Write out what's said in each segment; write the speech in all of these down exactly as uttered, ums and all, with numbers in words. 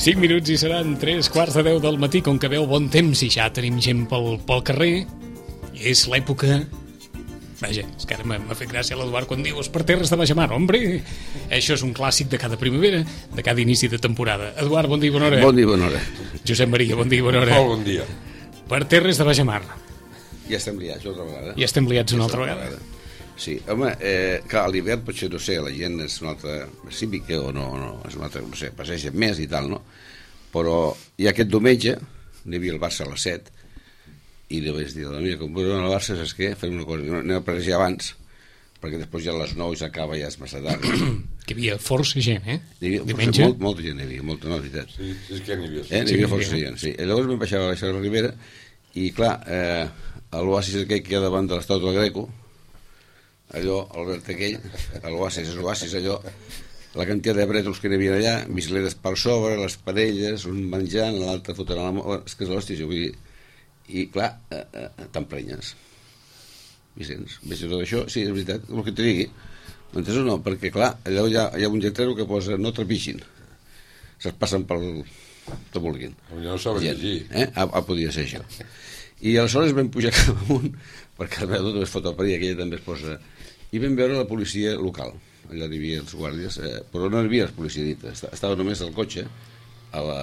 cinc minuts i seran tres quarts de deu del matí, com que veu bon temps i ja tenim gent pel, pel carrer. És l'època... Vaja, és que ara m'ha fet gràcia l'Eduard quan dius per terres de Bajamar, hombre. Això és un clàssic de cada primavera, de cada inici de temporada. Eduard, bon dia i bona hora. Bon dia i bona hora. Josep Maria, bon dia i bona hora. Molt bon dia. Per terres de Bajamar. Ja estem liats una altra vegada. Ja estem liats una altra vegada. vegada. Sí, home, eh, clar, a l'hivern potser, no sé, la gent és una altra cívica o no, no, és una altra, no sé, passeja més i tal, no? Però ja aquest diumenge n'hi havia el Barça a les set i li vaig dir, mira, com veurem el Barça, saps què? Fem una cosa, anem a passejar abans, perquè després ja a les nou s'acaba, ja és massa tard. Que hi havia força gent, eh? Hi havia diumenge. Força, molt, molta gent hi havia, molta, no, veritat. Sí, és que n'hi havia. Eh? N'hi havia força gent, sí. I llavors vam baixar a la Ribera i, clar, eh, l'oasis aquell que hi ha davant de l'Estàtua del Greco, allò, el verd aquell, l'oasis, és l'oasis, allò, la quantitat de brètols que n'hi havia allà, bicicletes per sobre, les parelles, un menjant, l'altre fotent a la mà, és que és l'hòstia, jo vull dir, i clar, eh, eh, t'emprenyes, Vicenç, veig tot això, sí, és veritat, el que t'hi digui, m'entens o no? Perquè clar, allà hi ha, hi ha un lletrero que posa no trepixin, se'ls passen pel que vulguin. Ja no saben llegir. Eh? Ah, ah, podia ser això. I aleshores vam pujar cap amunt, perquè el meu també es fot el perill, aquella també es posa... I vam veure la policia local. Allà hi havia els guàrdies, eh, però no hi havia la policia dita. Estava només el cotxe a la...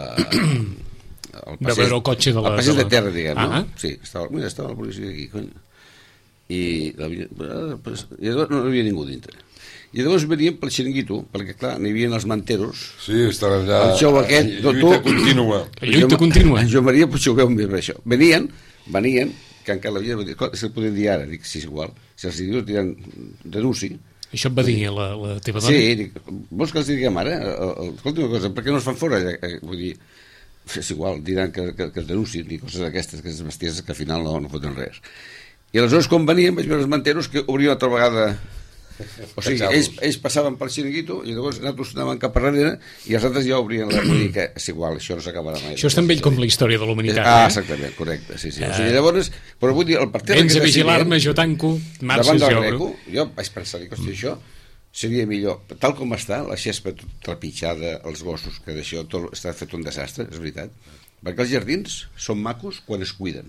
al passeig, veure el cotxe de la... Al passeig de terra, diguem, ah, no? Sí, estava, mira, estava la policia aquí, cony. I, la, pues, i llavors no hi havia ningú dintre. I llavors veníem pel xiringuito, perquè clar, n'hi havia els manteros. Sí, estaven allà... El xou aquest... Lluita tu, contínua. Lluita contínua. En Joan Maria potser ho veu més això. Venien, venien, que encara l'havia de dir, se'l podien dir ara, dic, sí, és igual, si els dius diran denunci. Això et va dir la, la teva dona? Sí, dic, vols que els diguem ara? Escolta una cosa, per què no es fan fora? Vull dir, és igual, diran que, que, que es denunciïn i coses d'aquestes, que és bestieses que al final no, no foten res. I aleshores, quan venien, vaig veure els manteros que obrien altra vegada... O sigui, ells, ells passaven pel xiringuito i llavors nosaltres anaven cap a darrere i els altres ja obrien la... Vull dir que és igual, això no s'acabarà mai. Això és tan vell com la història de la humanitat, ah, eh? exactament, correcte, sí, sí. O sigui, llavors, però vull dir, el partit... Vens a vigilar-me, jo tanco, marxes, jo obro. Jo vaig pensar, dic, hosti, això seria millor, tal com està, la xespa trepitjada, els gossos, que d'això tot està fet un desastre, és veritat, perquè els jardins són macos quan es cuiden.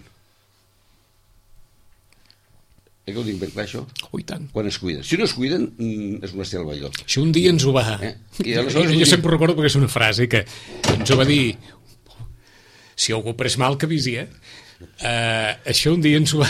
Eh que ho dic ben clar, això? Oh, i tant. Quan es cuiden. Si no es cuiden, és una selva, allò. Això un dia ens ho va... Eh? I aleshores, jo, jo sempre recordo perquè és una frase que ens ho va dir... Si algú pres mal, que avisi, eh? Uh, això un dia ens ho va...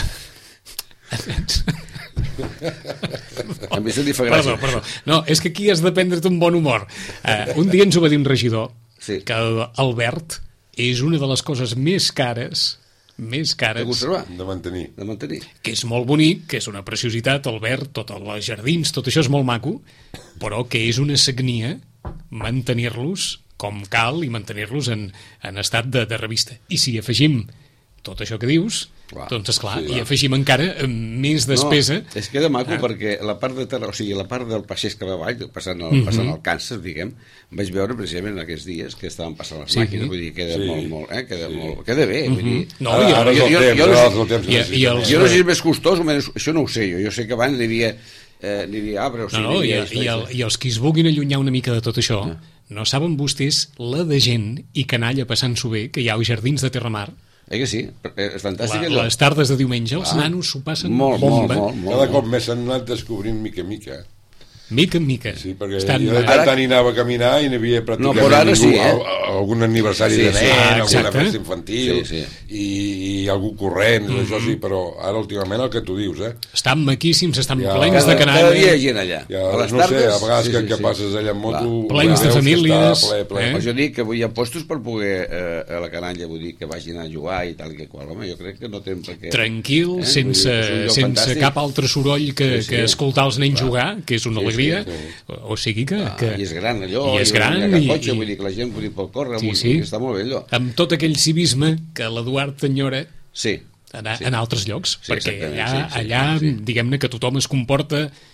A mi se li fa gràcia. Perdó, perdó. No, és que aquí has de prendre't un bon humor. Uh, un dia ens ho va dir un regidor, sí, que Albert és una de les coses més cares... més cares de conservar, de mantenir. de mantenir que és molt bonic, que és una preciositat, el verd, tots els jardins, tot això és molt maco, però que és una sagnia mantenir-los com cal i mantenir-los en, en estat de, de revista. I si afegim tot això que dius, clar, doncs esclar, sí, i afegim encara més despesa. No, és que era maco, ah, perquè la part de terra, o sigui, la part del passeig que va avall, passant el, mm-hmm. passant el Càncer, diguem, vaig veure precisament en aquests dies que estaven passant les sí, màquines, vull dir, queda sí, molt, molt, eh, queda sí, molt, queda bé, mm-hmm. vull dir. No, ara, ara jo, jo, temps, jo, ara no, temps, i, i els, jo no sé si és més costós o menys, això no ho sé jo, jo sé que abans hi havia, eh, hi havia arbre, o sigui, no, no, hi havia, i, i, el, i els que es vulguin allunyar una mica de tot això, no, no saben vostès la de gent i canalla passant-s'ho bé que hi ha als jardins de Terramar. Eh que sí? És fantàstic. La, les tardes de diumenge els ah, nanos s'ho passen molt, bomba. Molt, molt, molt, cada cop més s'han anat descobrint mica en mica. Mica en mica. Sí, perquè Estan... jo de tant ara... anava a caminar i n'hi havia pràcticament no, ara ningú, sí, eh? algun aniversari sí, de nen, ah, alguna festa infantil, sí, sí. I, i algú corrent, mm-hmm. això sí, però ara últimament el que tu dius, eh? Estan maquíssims, estan ja, plens cada, de canalla. Cada dia hi ha gent allà. Ja, a les no tardes, sé, a vegades sí, que, sí, que sí. passes allà amb moto... Plens de famílies. Ple, ple. Eh? Jo dic que hi ha postos per poder eh, a la canalla, vull dir, que vagin a jugar i tal, que qual. Home, jo crec que no tenen per què... Tranquil, eh? sense, dir, sense fantàstic. cap altre soroll que, sí, sí. que escoltar els nens clar. Jugar, que és una sí, alegria. Sí, sí. O sigui que... Ah, que... I és gran allò, i és gran, i, i, i, cotxe, vull dir que la gent vull dir, pot córrer, sí, sí. Està molt bé allò. Amb tot aquell civisme que l'Eduard enyora sí, en, sí. en altres llocs, sí, perquè allà, sí, sí, allà sí. diguem-ne que tothom es comporta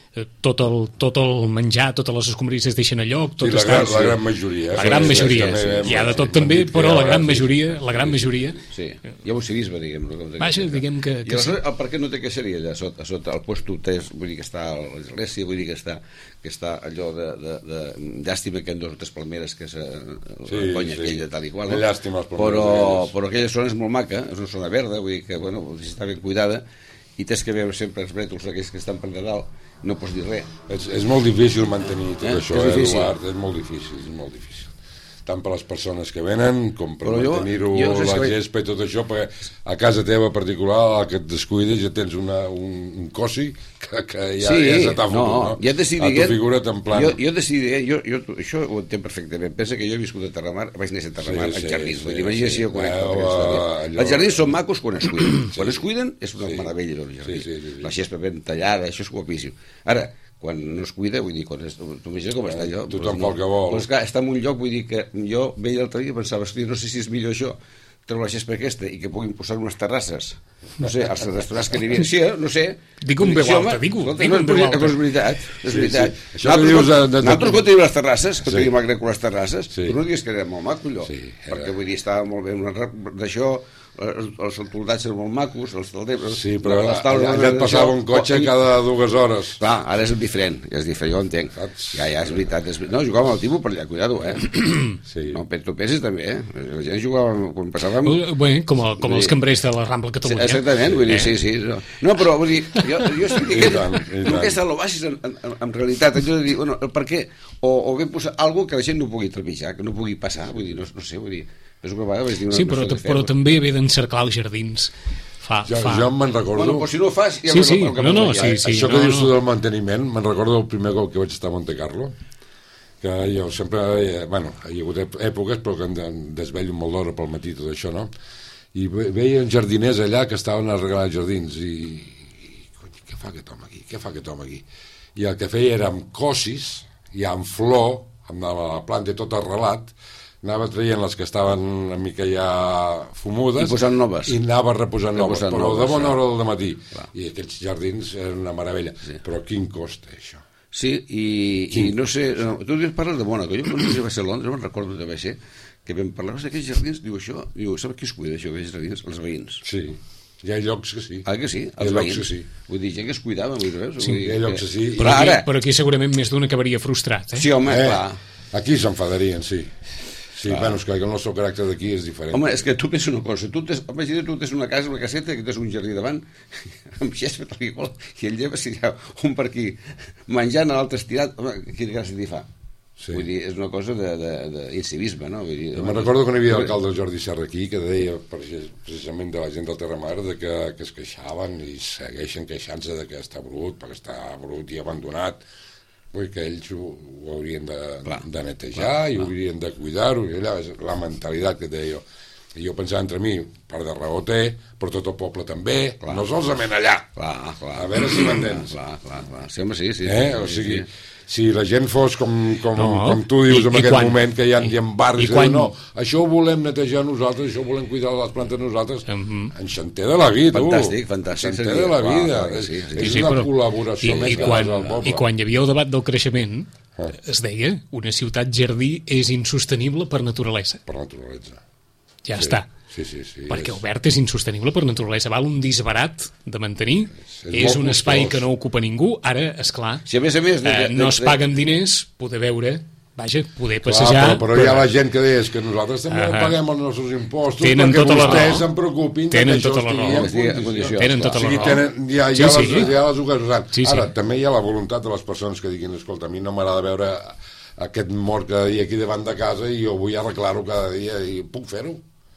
tot el, tot el menjar, totes les escombraries es deixen a lloc, tot Sí, la, està... gran, la gran majoria. La gran majoria, hi ha de tot també, però la gran majoria, la gran majoria... Sí, hi ha un civisme, diguem-ne. Vaja, diguem que... I aleshores, el per què no té queixeria allà sota, sota el puesto test, vull dir que està a l'església, vull dir que està, que està allò de, de, de llàstima que hi ha dos o tres palmeres que és la conya aquella tal i qual, no? Llàstima els palmeres. Però, però aquella zona és molt maca, és una zona verda, vull dir que, bueno, si està ben cuidada, i tens que veure sempre els brètols aquells que estan per de dalt, no pots dir res. És, és molt difícil mantenir tot eh? això, és eh, Eduard, és molt difícil, és molt difícil. Tant per les persones que venen com per mantenir-ho, no sé la gespa i tot això, perquè a casa teva particular, el que et descuides, ja tens una, un, un cosi que, que ja, sí, ja se t'ha fotut, no? no? Ja t'estic a tu dient, figura't en plan... Jo, jo decidiré, jo, jo, això ho entenc perfectament. Pensa que jo he viscut a Terramar, vaig néixer a Terramar, sí, als jardins. Sí, vull dir, imagina si jo conec tota aquesta història. Allò... Els jardins són macos quan es cuiden. Sí. Quan es cuiden és una sí. meravella, els jardins. Sí, sí, sí, sí. La gespa ben tallada, això és guapíssim. Ara, quan no es cuida, vull dir, quan es, tu imagina com està allò. Tothom no, fa el que vol. Doncs clar, està en un lloc, vull dir que jo veia l'altre dia i pensava, hosti, no sé si és millor això, treure la gespa aquesta i que puguin posar unes terrasses, no sé, als restaurants que n'hi havia, sí, eh? no sé. Dic un veu alta, dic un veu alta. És veritat, és veritat. Sí, sí. Nosaltres quan tenim les terrasses, quan tenim les terrasses, sí. tu no digues que era molt maco allò, sí, era... perquè vull dir, estava molt bé d'això, els, els soldats eren molt macos, els talders... Sí, però allà, allà et passava un cotxe i... cada dues hores. Clar, ara és diferent, ja és diferent, jo ho entenc. Ja, ja, és veritat. És... No, jugàvem al timo per allà, cuidado, eh? Sí. No, però tu penses també, eh? La gent jugava, quan passàvem... Bé, com, el, com els cambrers de la Rambla Catalunya. Sí, exactament, vull dir, eh? sí, sí. No, no però vull dir, jo, jo estic dient que el que està a l'oasis, en, en, en realitat, haig de dir, bueno, per què? O, o ben posar alguna que la gent no pugui trepitjar, que no pugui passar, vull dir, no, no sé, vull dir... És una vegada vaig dir una sí, però, però també ve d'encerclar els jardins. Fa, jo, fa... jo me'n recordo... Bueno, però si no ho fas... Ja sí, sí, el que no, no, ja, sí, sí. Això no, que dius tu no. del manteniment, me'n recordo el primer cop que vaig estar a Monte Carlo, que jo sempre... Eh, bueno, hi ha hagut èpoques, però que em desvello molt d'hora pel matí, tot això, no? I veia jardiners allà que estaven arreglant els jardins i... i cony, què fa aquest home aquí? Què fa aquest home aquí? I el que feia era amb cosis i amb flor, amb la planta tot arrelat, anava traient les que estaven una mica ja fumudes i posant noves i anava reposant noves, reposant però noves, de bona hora ja. del matí. Clar. I aquests jardins eren una meravella, sí. Però quin cost té això? Sí, i, i no sé, no, tu parles de Mònaco, jo quan vaig ser a Londres me'n recordo que vaig ser que vam parlar d'aquests jardins, diu això, diu, saps qui es cuida això, aquests jardins? Els veïns. Sí, hi ha llocs que sí. Ah, que sí? Els veïns. Que sí. Vull dir, gent que es cuidava, vull dir, sí, hi ha llocs que sí. Però aquí, però aquí segurament més d'un acabaria frustrat, eh? Sí, home, eh, clar. Aquí s'enfadarien, sí. Sí, clar. Bueno, és que el nostre caràcter d'aquí és diferent. Home, és que tu pensa una cosa, tu tens, imagina, tu tens una casa, una caseta, que tens un jardí davant, amb gespa, tal i qual, i el lleva, si hi ha un per aquí menjant, l'altre estirat, home, quina gràcia t'hi fa? Sí. Vull dir, és una cosa d'incivisme, no? Vull dir, me'n recordo que n'hi havia l'alcalde Jordi Serra aquí, que deia, precisament de la gent del Terramar, de que, que es queixaven i segueixen queixant-se de que està brut, perquè està brut i abandonat. Vull que ells ho, ho haurien de, clar, de netejar clar, i ho haurien de cuidar-ho, i allà és la mentalitat que té jo. I jo pensava entre mi, part de raó té, però tot el poble també, clar, no solament allà. Clar, clar, a veure si m'entens. Clar, clar, clar. Sí, home, sí, sí. Eh? sí, o sigui, sí. Si la gent fos com, com, no, com tu dius i, en aquest quan, moment, que hi ha, hi ha barris que quan... diuen, no, això ho volem netejar nosaltres, això ho volem cuidar de les plantes nosaltres, uh -huh. enxanter de la vida, tu. Fantàstic, fantàstic. Enxanter de la vida. Clar, sí, sí. És sí, una però, col·laboració i, més i que quan, al poble. I quan hi havia el debat del creixement, ah. es deia, una ciutat jardí és insostenible per naturalesa. Per naturalesa. Ja sí. està. Sí, sí, sí, perquè és... el verd és insostenible per naturalesa, val un disbarat de mantenir, és, és, és un costós. espai que no ocupa ningú, ara, esclar, si a més a més de, eh, de, no es de, paguen diners, poder veure, vaja, poder passejar... Clar, però, però hi ha la gent que deia que nosaltres també uh -huh. paguem els nostres impostos tenen perquè tota vostès la se'n preocupin tenen que tota això la estigui raó. en condició. Tenen tota la raó. O sigui, tenen, ja, sí, ja, sí. les, ja les ocasions. Sí, sí. Ara, també hi ha la voluntat de les persones que diguin, escolta, a mi no m'agrada veure aquest mort cada dia aquí davant de casa i jo vull arreglar-ho cada dia i puc fer-ho.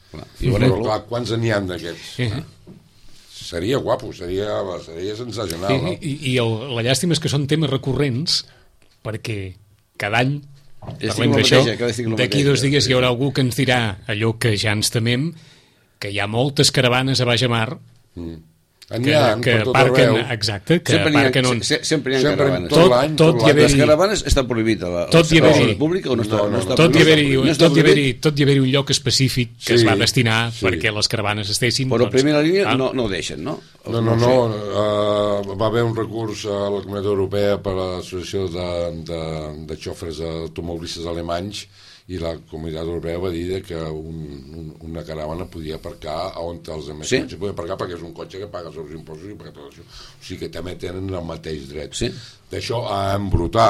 I però, clar, quants n'hi ha d'aquests? Uh -huh. Seria guapo, seria, seria sensacional. I, no? i, i el, la llàstima és que són temes recurrents perquè cada any parlem d'això, d'aquí dos dies hi haurà algú que ens dirà allò que ja ens temem, que hi ha moltes caravanes a baix a mar mm. N'hi ha, que, que per tot aparquen, arreu. exacte, que Sempre n'hi ha, aparquen on... se- sempre n'hi ha Sempre, caravanes. tot l'any, tot tot i l'any. haver-hi- Les caravanes està prohibit a la, Tot i a la haver-hi- salut pública o no està, No, no, no, està no. Tot i prohibit? haver-hi No està tot i haver-hi prohibit? tot i haver-hi un lloc específic que Sí, es va destinar sí. perquè les caravanes estessin... Però a primera línia ah, no, no ho deixen, no? No, no, no, uh, va haver un recurs a la Comunitat Europea per a l'Associació de, de, de Xofres Automobilistes Alemanys i la Comunitat Europea va dir que un, un, una caravana podia aparcar on els altres Sí? cotxes podia aparcar perquè és un cotxe que paga els seus impostos i paga tot això. O sigui que també tenen el mateix dret. Sí. D'això a embrutar.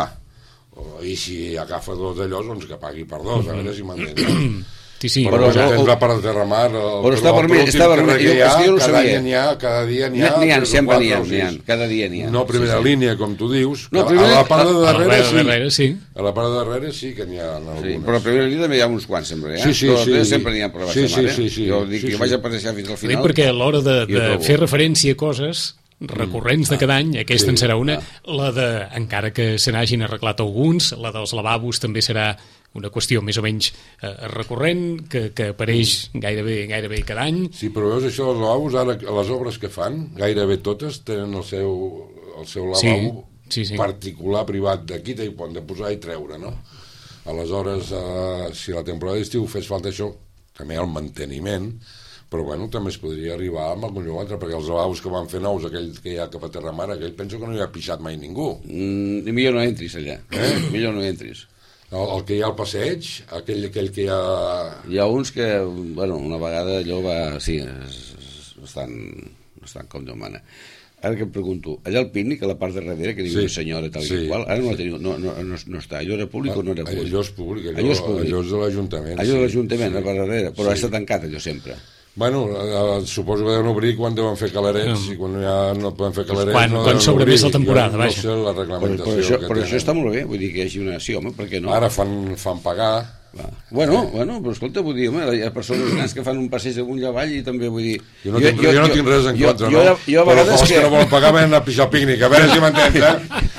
O, I si agafa dos d'allò, doncs que pagui per dos, a veure si m'entens. sí, sí, Però, Però però no- entra per terramar el, Però està el vermell, últim està vermell. carrer que Jo- hi ha, és que jo no ho cada sabia. any n'hi ha, cada dia n'hi ha, N'hi ha, tres o sempre n'hi ha, quatre o n'hi ha, sis. cada dia n'hi ha. No a primera Sí, sí. línia, com tu dius, No, que primera- a la part de a la darrere, part de sí. darrere, sí. A la part de darrere sí que n'hi ha algunes. Sí, però a primera línia també hi ha uns quants, sempre, eh? Sí, sí, Però sí. sempre n'hi ha proves Sí, de sí, mare. sí, sí. Jo dic Sí, que sí. vaig aparèixer fins al Bé, final. perquè a l'hora de, Jo de trobo. fer referència a coses recurrents de cada any, aquesta Sí. en serà una, la de, encara que se n'hagin arreglat alguns, la dels lavabos també serà una qüestió més o menys eh, recurrent, que, que apareix gairebé gairebé cada any. Sí, però veus això dels lavabos, ara les obres que fan, gairebé totes tenen el seu, el seu Sí, lavabo sí, sí. particular, privat, d'aquí t'hi poden de posar i treure, no? Aleshores, eh, si la temporada d'estiu fes falta això, també el manteniment, però bueno, també es podria arribar amb algun lloc altre, perquè els lavabos que van fer nous, aquell que hi ha cap a Terramar, aquell penso que no hi ha pixat mai ningú. Mm, millor no entris allà. Eh? Millor no entris. El, el que hi ha al passeig, aquell, aquell que hi ha... Hi ha uns que, bueno, una vegada allò va... Sí, es, es, estan, estan com Déu mana. Ara que em pregunto, allà al pícnic, a la part de darrere, que diu Sí, una senyora tal sí. i qual, ara no la teniu, no, no, no, no està. Allò era públic o no era públic? Allò és públic, allò, Allò és públic. allò és de l'Ajuntament. Allò de sí. l'Ajuntament, Sí. a part de darrere, però Sí. està tancat allò sempre. Bueno, eh, suposo que deuen obrir quan deuen fer calarets Mm. i quan ja no poden fer calarets Quan- no quan deuen s'obre més obrir. la temporada, Jo vaja. no sé la Però, reglamentació però, això, que però això tenen. està molt bé, vull dir que hi hagi una... Sí, home, per què no? Ara fan, fan pagar. Va. Bueno, bueno, però escolta, vull dir, home, hi ha persones grans que fan un passeig amunt i avall i també vull dir... Jo no, tinc, jo, jo, no tinc res en jo, contra, jo, no? Jo, jo a però vegades els que... que... no volen pagar venen a pixar el pícnic, a veure si m'entens, eh?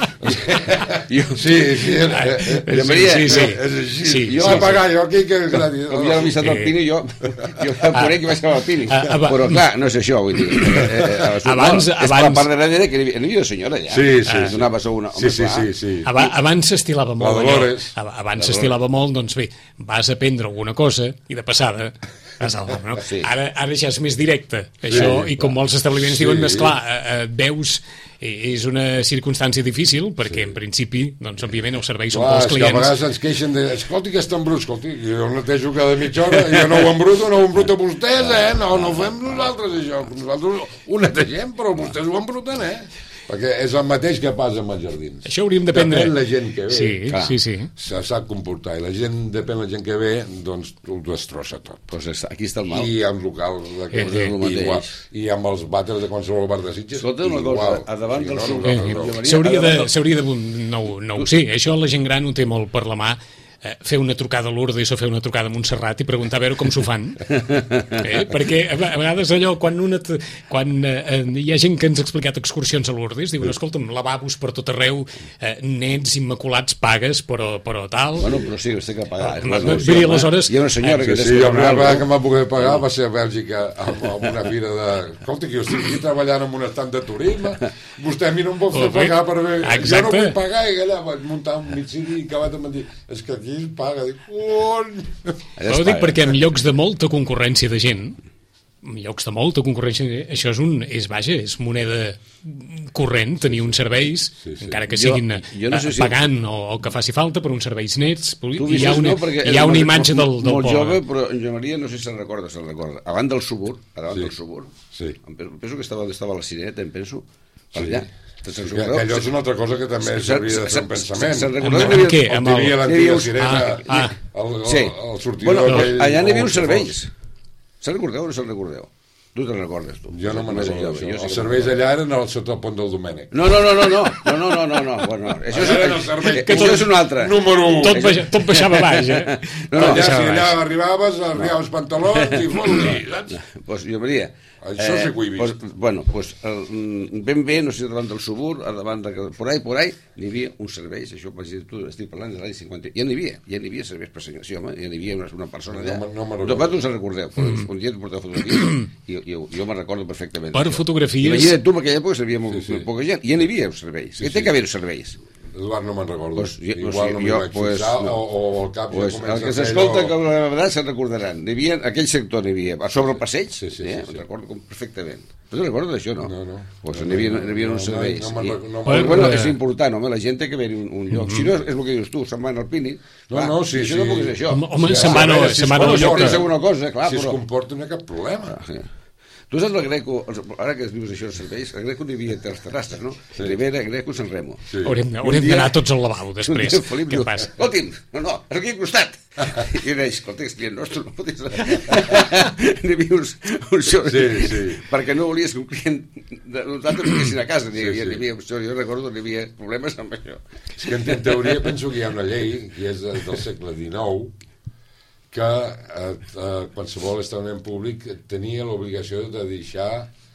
Jo- Sí, sí, eh, eh, Jo, Maria, sí, sí. és així. Sí, jo sí, a pagar, jo aquí que... Com ja l'he visat al Pini, jo, jo el conec que vaig acabar al Pini. Ah, ah, va. Però clar, no és això, vull dir. Eh, eh, eh, Abans- no, és per la abans- part de darrere que hi havia, hi havia una senyora allà. Sí, sí, Ah, sí. donava sou una... Sí, home, sí, clar. sí, sí. Aba- Abans s'estilava molt allò. Dolores. Ab- Abans s'estilava molt, doncs bé, vas aprendre alguna cosa i de passada vas al no? Sí. Ara, ara ja és més directe, això, Sí, i com molts establiments Sí. diuen, esclar, eh, eh, veus, eh, és una circumstància difícil, perquè en principi, doncs, òbviament, els serveis són Clar, pels és que a clients. vegades ens queixen de... Escolti, que és tan brut. Escolti, jo el netejo cada mitja hora, jo no ho embruto, no ho embruto vostès, eh? No, no ho fem nosaltres, això. Nosaltres ho netegem, però vostès ho embruten, eh? Perquè és el mateix que passa amb els jardins. Això hauríem d'aprendre. Depèn la gent que ve. Sí, clar. sí, sí. Se sap comportar, i la gent, depèn la gent que ve, doncs ho destrossa tot. Pues està- aquí està el mal. I amb locals de Eh, eh, el mateix. igual, i amb els vàters de qualsevol bar de Sitges, Escolta una igual. cosa, a davant del no, sud- no, Eh, no, eh, no. Maria, S'hauria de, ara- s'hauria de... No, ho- no ho sé, això la gent gran ho té molt per la mà, eh, fer una trucada a Lourdes o fer una trucada a Montserrat i preguntar a veure com s'ho fan. Eh? Perquè a ve- a vegades allò, quan, una, t- quan eh, hi ha gent que ens ha explicat excursions a Lourdes, diuen, escolta'm, lavabos per tot arreu, eh, nets immaculats pagues, però, però tal... Bueno, però sí, sé que pagar. Ah, vull dir, aleshores- Hi ha una senyora Sí, que... sí, la primera vegada que em va poder pagar va ser a Bèlgica amb, amb una fira de... Escolta, que jo estic aquí treballant en un estat de turisme, vostè a mi no em vol fer Oh, bé. pagar per bé. Jo no Exacte. vull pagar, i allà vaig muntar un migidi i acabat em dir, és que aquí es paga. Dic, on? Ho dic perquè en llocs de molta concurrència de gent, en llocs de molta concurrència, de gent, això és un, és, vaja, és moneda corrent, tenir uns serveis, Sí, sí. encara que Jo- siguin jo no sé eh, si- pagant o el que faci falta, per uns serveis nets, Tu i hi vistes, ha una, no, perquè hi ha és una molt- imatge del, del molt poble. jove, però en Joan Maria no sé si se'n recorda, se'n recorda. Abans del subur, davant Sí. del subur, Sí. em penso, penso que estava, estava a la Cineta, em penso, per Sí. allà. Te'n Que, recordeu? que allò és una altra cosa que també Se- s'hauria de se- fer se- un pensament. se'n Amb, recordeu amb que hi havia- què? Amb On hi havia el... Hi havia l'antiga uns- sirena, ah, el, el, Sí. el sortidor Bueno, aquell... allà n'hi havia o uns que serveis. Se'n recordeu o no se'n recordeu? Tu te'n recordes, tu. Jo no me'n Més recordo jove, això. jo sí que Els me'n serveis recordo. allà eren al sota el pont del Domènec. No, no, no, no, no, no, no, no, no, no, bueno, això és, Allà eren els serveis. eh, això és un altre. Número un. Tot, baix, tot baixava baix, eh? No, no, allà, baixava si allà baix. arribaves, arribaves pantalons i fot-li, saps? Pues jo, Maria, Això sí que ho he vist. Pues, bueno, pues, el, ben bé, no sé, davant del subur, a davant de... Por ahí, por ahí, n'hi havia uns serveis, això, per exemple, tu estic parlant de l'any cinquanta... Ja n'hi havia, ja n'hi havia serveis per senyors, sí, home, ja n'hi havia una, una persona allà. No, no me'n recordo. Vosaltres us en recordeu, però mm. un dia et porteu fotografies i jo, jo me'n recordo perfectament. Per fotografies... Imagina't tu, en aquella època servia molt, sí, sí. poca gent, i ja n'hi havia serveis. Sí, Què té sí. que haver serveis? Eduard no me'n recordo. Pues, jo, Igual o sigui, no m'hi jo, vaig pues, fixar, no. o, o al cap pues, ja el comença que a fer s'escolta allò... com la veritat se'n recordaran. N'hi havia, aquell sector n'hi havia, a sobre el passeig, Sí, sí, eh? sí, sí. recordo com perfectament. Tu te'n recordes d'això, no? No, no. Pues n'hi havia, n'hi havia uns No, no, serveis. no me'n I- rec- no Però, me'n bueno, recordo. és important, home, la gent té que haver-hi un, un lloc. Si no, és el que dius tu, se'n van al Pini. No, no, sí, això sí. no puc ser això. Home, home, Sí, se'n van a a veure, si se'n es van a pot la això, lloca. És alguna cosa, clar, Si es però... comporta no hi ha cap problema. Sí. Tu saps el Greco, ara que dius això dels serveis, el Greco n'hi havia tres terrasses, no? Sí. Ribera, Greco, San Remo. Sí. Haurem, Un haurem dia- d'anar tots al lavabo Un després. dia el Felip Què diu, passa? escolti'm, no, no, és aquí al costat. I ell deia, escolta, és client nostre, no fotis. N'hi havia uns, uns xorros. Sí, sí. Perquè no volies que un client de nosaltres vinguessin a casa. N'hi Sí, havia, sí. n'hi havia, jo recordo que n'hi havia problemes amb això. És que en, en teoria penso que hi ha una llei, que és eh, del segle dinou, que eh, eh, qualsevol establiment públic tenia l'obligació de deixar...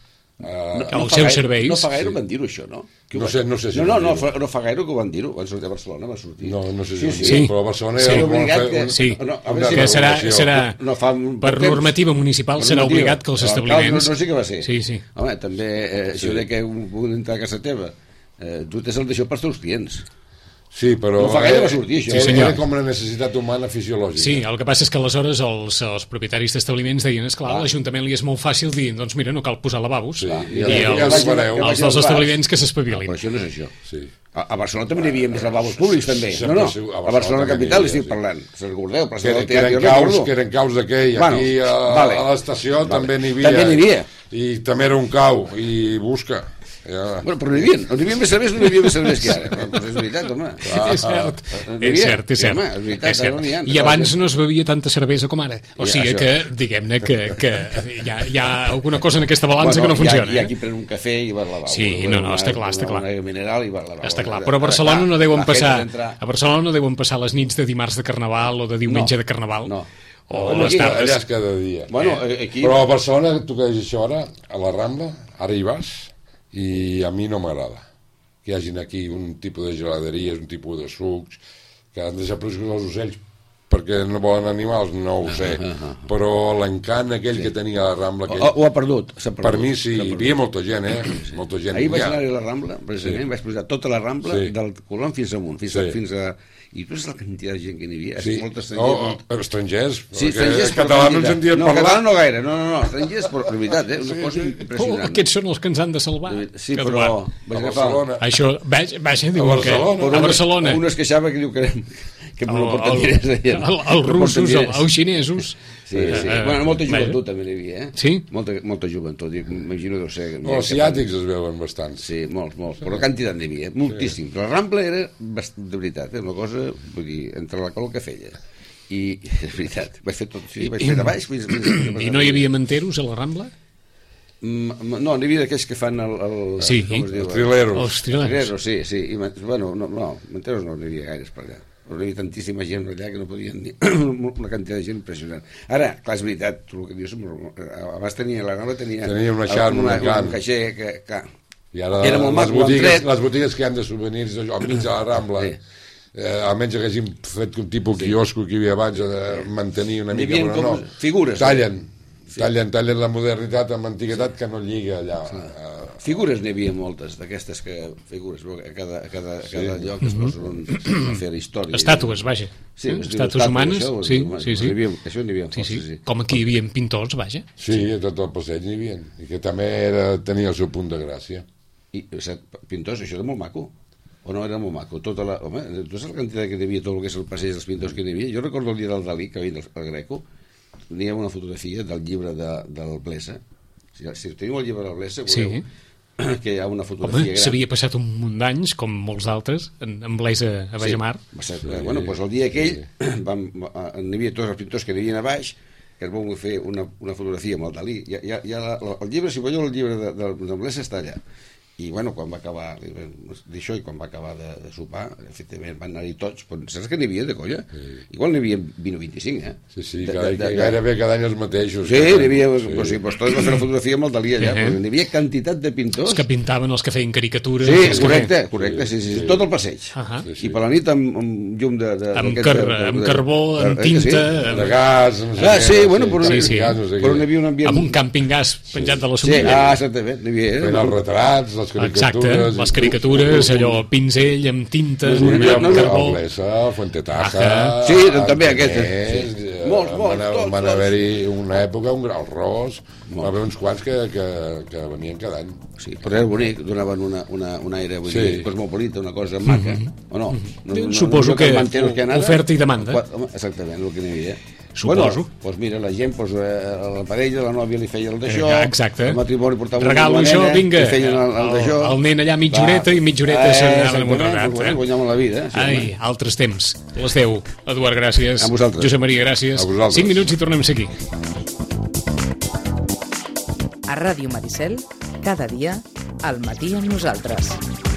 Eh, Els fa seus gaire- serveis. No fa gaire Sí. ho van dir-ho, això, no? Qui ho No va- sé- no sé si No, no, van no, dir-ho. fa, no fa gaire que ho van dir-ho. Van sortir a Barcelona, va sortir. no, no sé si Sí, sí, sí. Sí. però a Barcelona Sí. ja Obligat van fer que- un- Sí, no, a veure una si- que serà, regulació. serà No fa un per temps. normativa municipal serà Normativa. obligat que els L'alcalde establiments... No, no sé què va ser. Sí, sí. Home, també, eh, Sí. això de que un pugui entrar a casa teva, eh, tu tens el d'això pels teus clients. Sí, però... No fa gaire eh, va sortir, això. era- Sí, senyor. Era com una necessitat humana fisiològica. Sí, el que passa és que aleshores els, els propietaris d'establiments deien, esclar, a l'Ajuntament li és molt fàcil dir, doncs mira, no cal posar lavabos. Sí, I, ja- ja els, ho fareu. els dels establiments que s'espavilin. Però això no és això. Sí. A, a Barcelona també n'hi havia més lavabos públics, també. Sempre No, no, segur, a a Barcelona Barcelona també capital n'hi havia, estic sí. parlant. Se'n recordeu? Per Que, del que, eren jo caus, recordo. que eren caus d'aquell, Bueno, aquí a, vale. a l'estació Vale. també n'hi havia. També n'hi havia. I també era un cau, i busca. Ja. Bueno, però n'hi havia, no n'hi havia més serveis, no n'hi havia més serveis que ara. Pues és veritat, home. És cert, N'hi és havia. cert, és Sí, cert. home, és veritat, És cert. ara n'hi ha. I abans no es bevia tanta cervesa com ara. O Ja, sigui això. que, diguem-ne, que, que hi, ha, hi ha alguna cosa en aquesta balança que no funciona. Hi ha, hi ha eh? qui pren un cafè i va al lavabo. Sí, no, no, està clar, està clar. Una aigua mineral i va al lavabo. Està clar, però a Barcelona no Ara, deuen la gent passar entra- a Barcelona no deuen passar les nits de dimarts de Carnaval o de diumenge No, de Carnaval no. o Bueno, les aquí- tardes. Allà és cada dia. Bueno, aquí... Però a Barcelona, tu que dius això ara, a la Rambla, ara hi vas, i a mi no m'agrada que hi hagin aquí un tipus de geladeries, un tipus de sucs, que han desaparegut els ocells perquè no volen animals, no ho sé, però l'encant aquell sí. que tenia la Rambla, aquell, O, o ha perdut. s'ha perdut, per mi sí, s'ha hi perdut. havia molta gent, eh? Molta gent. Ahir vaig Ja. anar a la Rambla, precisament, Sí. vaig posar tota la Rambla Sí. del Colom fins amunt, fins, Sí. a, fins a... I tu saps la quantitat de gent que n'hi havia? Sí. Molt estranger. Oh, molt... oh, estrangers, Sí, perquè estrangers, però català no ens quantitat. en dien no, parlar. català no gaire, no, no, no, estrangers, però de veritat, eh? Una Sí, cosa sí. Oh, impressionant. aquests són els que ens han de salvar. Sí, que però Eduard. vaig A agafar... Barcelona. Això, vaja, vaja diu A que Barcelona. a Barcelona. Un es queixava que diu que, que El- no porten el- diners allà. el- No els porten russos, el- diners. els xinesos. Sí, sí. Eh, Bueno, molta vaja. joventut també n'hi havia, eh? Sí? Molta, molta joventut, dic, m'imagino deu ser... No, els asiàtics es veuen bastants. Sí, molts, molts, però quantitat n'hi havia, moltíssim. Però la Rambla era, bast... de veritat, eh? Una cosa, vull dir, entre la col que feia. I, és veritat, vaig fer tot, sí, vaig fer de baix... Fins, fins, fins, I no hi havia manteros a la Rambla? Mm, no, n'hi havia d'aquells que fan el... el Sí, com es diu? Els trileros. Els trileros. Trileros, sí, sí. I, man- bueno, no, no, manteros no n'hi havia gaires per allà. Però n'hi havia tantíssima gent allà que no podien dir una quantitat de gent impressionant. Ara, clar, és veritat, tu el que dius, abans tenia, la Rambla tenia... Tenia una xarma, una, un encant. un caixer que, clar, I ara Era molt les, maco, ho han botigues, tret. les botigues que hi han de souvenirs allò, al mig de la Rambla, Sí. eh, almenys haguéssim fet un tipus sí. quiosco que hi havia abans de mantenir una N'hi mica, havia però com no. figures, Tallen, Sí. tallen, tallen la modernitat amb l'antiguitat que no lliga allà. Eh, figures n'hi havia moltes, d'aquestes que figures, a cada, a cada, a cada Sí. lloc es posen un, a fer història. Estàtues, vaja. Sí, Eh? es diu Estàtues humanes. això, Sí, humanes. sí, sí. N'hi havia, això n'hi havia Sí, força, sí. sí. Com aquí hi havia pintors, vaja. sí, a tot el passeig n'hi havia. I que també era, tenia el seu punt de gràcia. I set pintors, això era molt maco. O no era molt maco? Tota la, home, tu saps la quantitat que hi havia tot el que és el passeig dels pintors que hi havia? Jo recordo el dia del Dalí, que havia al Greco, n'hi ha una fotografia del llibre de, del Blesa. Si, si teniu el llibre del Blesa, veureu Sí. que hi ha una Home, fotografia gran. s'havia passat un munt d'anys, com molts d'altres, en, en Blesa a Bajamar. Va ser, sí. Bueno, doncs el dia aquell vam, n'hi havia tots els pintors que n'hi havia a baix, que es van fer una, una fotografia amb el Dalí. Ja, ja, ja la, el llibre, si veieu el llibre de, de, de Blesa està allà. i bueno, quan va acabar d'això i quan va acabar de, de sopar, efectivament van anar-hi tots, però saps que n'hi havia de colla? Sí. Igual n'hi havia vint o vint-i-cinc, eh? Sí, sí, de, cada, de, de, gairebé cada any els mateixos. Sí, n'hi havia, sí. Pues, sí, pues tots va fer la fotografia amb el Dalí allà, sí, eh? N'hi havia quantitat de pintors. Els que pintaven, els que feien caricatures. Sí, correcte, correcte, sí, sí, sí, tot el passeig. Uh -huh. sí, sí. I per la nit amb, amb llum de... de amb, car de, de, amb carbó, de, amb tinta... Sí. De gas, no sé ah, sí, bueno, però, sí, sí. Gas, no sé però n'hi havia un ambient... Amb un càmping gas penjat sí. de la somilla. Sí, ah, exactament, n'hi havia... Fent els retrats, les caricatures... Exacte, les caricatures, allò, pinzell, amb tinta, no, no, amb no, carbó... El Blesa, Fuentetaja... Sí, també aquests. Sí. Molts, molts, van, tots. Van haver-hi una època, un grau ros, va haver uns quants que, que, que venien cada any. Sí, però era bonic, donaven una, una, un aire, vull sí. dir, cosmopolita, una cosa maca, mm -hmm. o no? no, no Suposo no, que, que, que oferta i demanda. Exactament, el que n'hi havia. Suposo. Bueno, doncs mira, la gent, doncs, la parella, la nòvia li feia el d'això, exacte. El matrimoni portava regalo una això, nena, vinga. li feien el, el d'això. El, el nen allà mitja horeta i mitja horeta s'anaven amb un retrat. Doncs, eh? Guanyaven la vida. Eh? Sí, ai, home. altres temps. Les deu. Eduard, gràcies. A vosaltres. Josep Maria, gràcies. A vosaltres. Cinc minuts i tornem a ser aquí. A Ràdio Maricel, cada dia, al matí amb nosaltres.